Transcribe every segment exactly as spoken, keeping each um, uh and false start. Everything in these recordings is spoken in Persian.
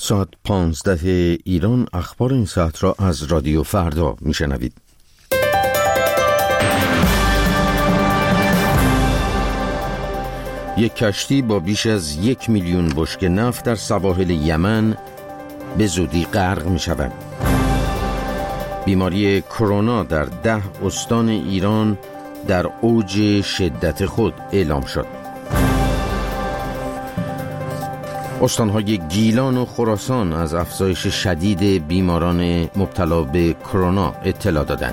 ساعت پانزده ایران اخبار این ساعت را از رادیو فردا میشنوید. یک کشتی با بیش از یک میلیون بشکه نفت در سواحل یمن به زودی غرق می شود. بیماری کرونا در ده استان ایران در اوج شدت خود اعلام شد. استانهای گیلان و خراسان از افزایش شدید بیماران مبتلا به کرونا اطلاع دادند.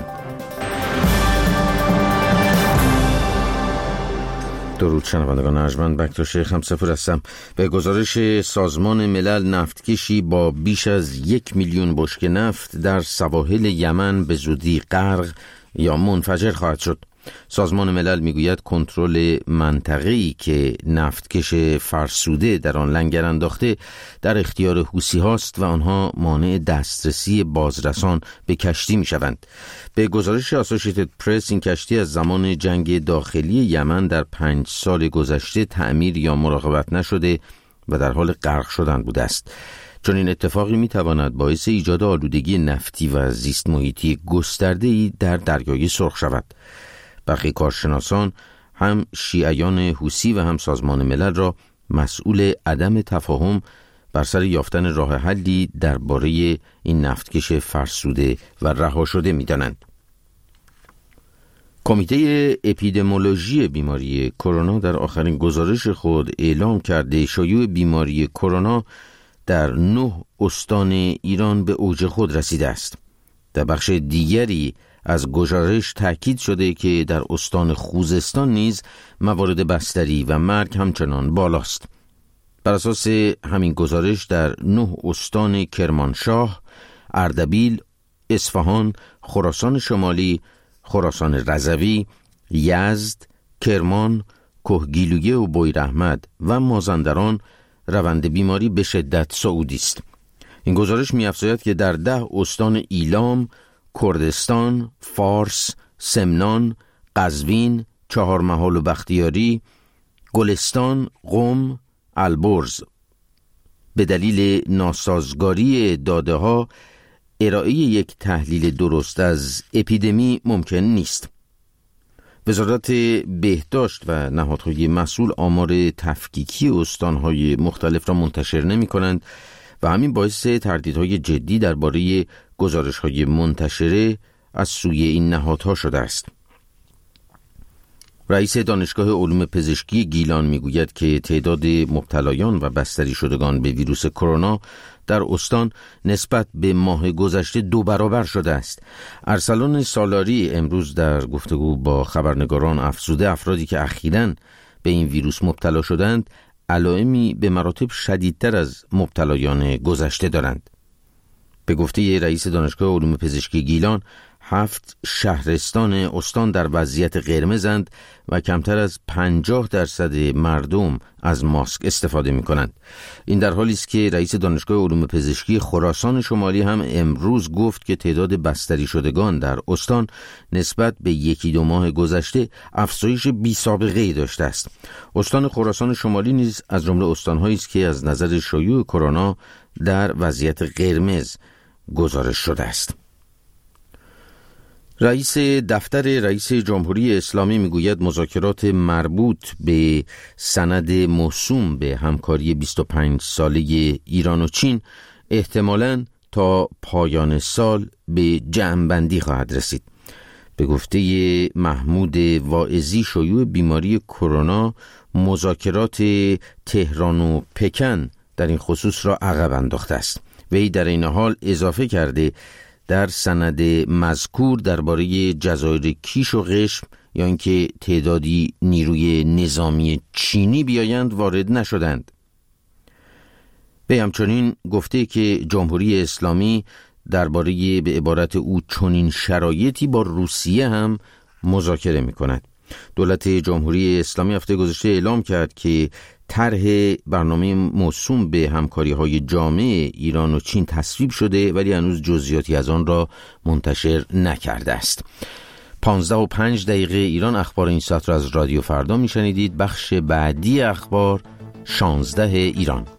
درود شنوندگان ارجمند، بکتر شیخ همسفر هستم. به گزارش سازمان ملل، نفتکشی با بیش از یک میلیون بشکه نفت در سواحل یمن به زودی غرق یا منفجر خواهد شد. سازمان ملل میگوید کنترل منطقه‌ای که نفتکش فرسوده در آن لنگر انداخته در اختیار حوثی هاست و آنها مانع دسترسی بازرسان به کشتی میشوند. به گزارش اسوسییتد پرس، این کشتی از زمان جنگ داخلی یمن در پنج سال گذشته تعمیر یا مراقبت نشده و در حال غرق شدن بوده است. چون این اتفاقی میتواند باعث ایجاد آلودگی نفتی و زیست محیطی گسترده‌ای در دریای سرخ شود. برخی کارشناسان هم شیعیان حوثی و هم سازمان ملل را مسئول عدم تفاهم بر سر یافتن راه حلی درباره این نفتکش فرسوده و رها شده می‌دانند. کمیته اپیدمیولوژی بیماری کرونا در آخرین گزارش خود اعلام کرده شیوع بیماری کرونا در نه استان ایران به اوج خود رسیده است. در بخش دیگری از گزارش تأکید شده که در استان خوزستان نیز موارد بستری و مرگ همچنان بالاست. بر اساس همین گزارش در نه استان کرمانشاه، اردبیل، اصفهان، خراسان شمالی، خراسان رضوی، یزد، کرمان، کهگیلویه و بویراحمد و مازندران روند بیماری به شدت صعودی است. این گزارش می‌افزاید که در ده استان ایلام، کردستان، فارس، سمنان، قزوین، چهارمحال و بختیاری، گلستان، قم، البرز به دلیل ناسازگاری داده ها ارائه یک تحلیل درست از اپیدمی ممکن نیست. وزارت بهداشت و نهادهای مسئول آمار تفکیکی استانهای مختلف را منتشر نمی کنند و همین باعث تردیدهای جدی درباره گزارش‌های منتشره از سوی این نهادها شده است. رئیس دانشگاه علوم پزشکی گیلان میگوید که تعداد مبتلایان و بستری شدگان به ویروس کرونا در استان نسبت به ماه گذشته دو برابر شده است. ارسلان سالاری امروز در گفتگو با خبرنگاران افزوده افرادی که اخیراً به این ویروس مبتلا شدند علائمی به مراتب شدیدتر از مبتلایان گذشته دارند. به گفته رئیس دانشگاه علوم پزشکی گیلان، هفت شهرستان استان در وضعیت قرمزند و کمتر از پنجاه درصد مردم از ماسک استفاده می کنند. این در حالی است که رئیس دانشگاه علوم پزشکی خراسان شمالی هم امروز گفت که تعداد بستری شدگان در استان نسبت به یکی دو ماه گذشته افزایش بی سابقه ای داشته است. استان خراسان شمالی نیز از جمله استان‌هایی است که از نظر شیوع کرونا در وضعیت قرمز گزارش شده است. رئیس دفتر رئیس جمهوری اسلامی میگوید مذاکرات مربوط به سند موسوم به همکاری بیست و پنج ساله ایران و چین احتمالاً تا پایان سال به جمع‌بندی خواهد رسید. به گفته محمود واعظی، شیوع بیماری کرونا مذاکرات تهران و پکن در این خصوص را عقب انداخته است. وی در این حال اضافه کرده در سند مذکور درباره جزایر کیش و قشم یا اینکه تعدادی نیروی نظامی چینی بیایند وارد نشدند. به همچنین گفته که جمهوری اسلامی درباره به عبارت او چنین شرایطی با روسیه هم مذاکره می کند. دولت جمهوری اسلامی هفته گذشته اعلام کرد که طرح برنامه موسوم به همکاری‌های جامع ایران و چین تصویب شده ولی هنوز جزئیاتی از آن را منتشر نکرده است. پانزده و پنج دقیقه ایران اخبار این ساعت را از رادیو فردا میشنیدید. بخش بعدی اخبار شانزده ایران.